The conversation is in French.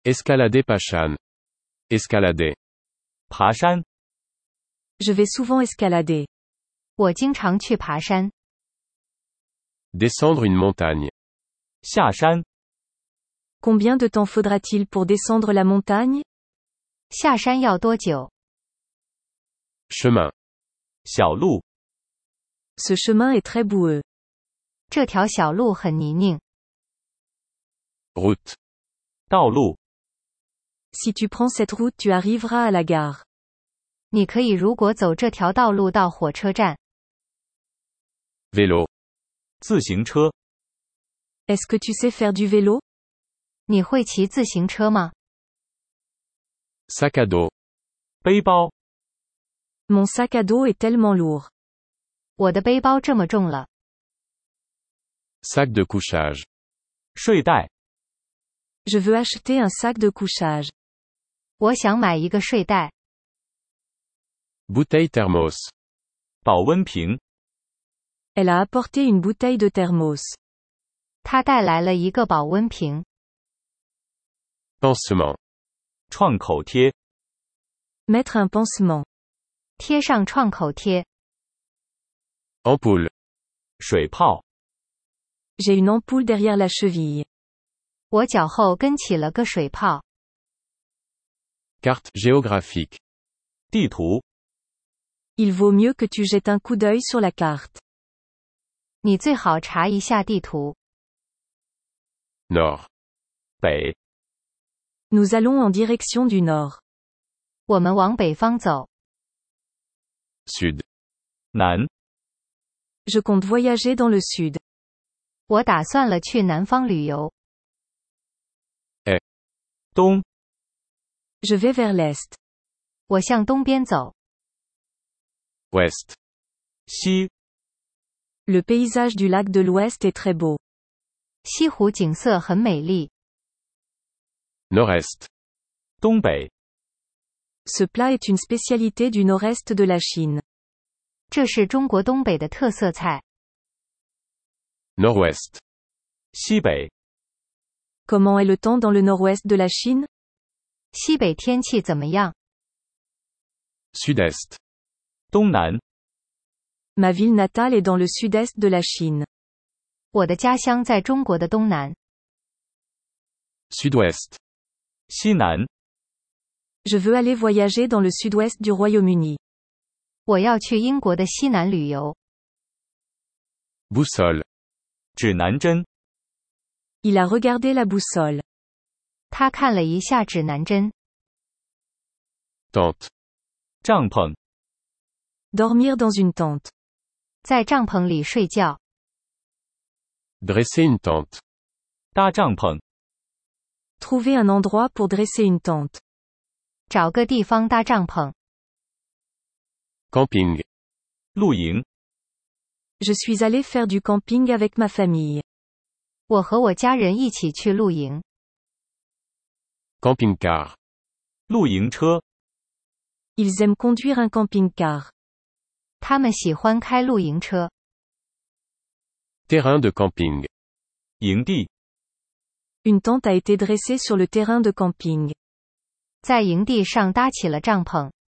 Escalader Pachan. Escalader. 爬山。 Je vais souvent escalader. 我经常去爬山。 Descendre une montagne. 下山。 Combien de temps faudra-t-il pour descendre la montagne? 下山要多久？ Chemin. 小路。 Ce chemin est très boueux. 这条小路很泥泞。 Route. 道路。 Si tu prends cette route, tu arriveras à la gare. 你可以如果走这条道路到火车站。 Vélo. 自行车。 Est-ce que tu sais faire du vélo? 你会骑自行车吗？ Sac à dos. 背包。 Mon sac à dos est tellement lourd. 我的背包这么重了。 Sac de couchage. 睡袋。 Je veux acheter un sac de couchage. 我想买一个睡袋。 Bouteille thermos. 保温瓶。 Elle a apporté une bouteille de thermos. 他带来了一个保温瓶。 Pansement. 创口贴。 Mettre un pansement. 贴上创口贴。 Ampoule. 水泡。 J'ai une ampoule derrière la cheville. 我脚后跟起了个水泡。 Carte géographique. 地图。 Il vaut mieux que tu jettes un coup d'œil sur la carte. 你最好查一下地图。 Nord. 北。 Nous allons en direction du nord. 我们往北方走。 Sud. 南。 Je compte voyager dans le sud. 我打算了去南方旅游。 东。 Je vais vers l'est. 我向东边走。 Ouest. 西。 Le paysage du lac de l'Ouest est très beau. 西湖景色很美丽。 Nord-est. 东北。 Ce plat est une spécialité du nord-est de la Chine. 这是中国东北的特色菜。 Nord-ouest. 西北。 Comment est le temps dans le nord-ouest de la Chine? 西北天气怎么样？ Sud-est. 东南。 Ma ville natale est dans le sud-est de la Chine. 我的家乡在中国的东南。 Sud-ouest. 西南。 Je veux aller voyager dans le sud-ouest du Royaume-Uni. 我要去英国的西南旅游。 Boussole. 指南针。 Il a regardé la boussole. 他看了一下指南针。 Tente. 帐篷。 Dormir dans une tente. 在帐篷里睡觉。 Dresser une tente. 搭帐篷。 Trouver un endroit pour dresser une tente. 找个地方搭帐篷。 Camping. 露营。 Je suis allé faire du camping avec ma famille. 我和我家人一起去露营。 Camping-car. 露营车。 Ils aiment conduire un camping-car. 他们喜欢开露营车。 Terrain de camping. 营地。 Une tente a été dressée sur le terrain de camping. 在营地上搭起了帐篷。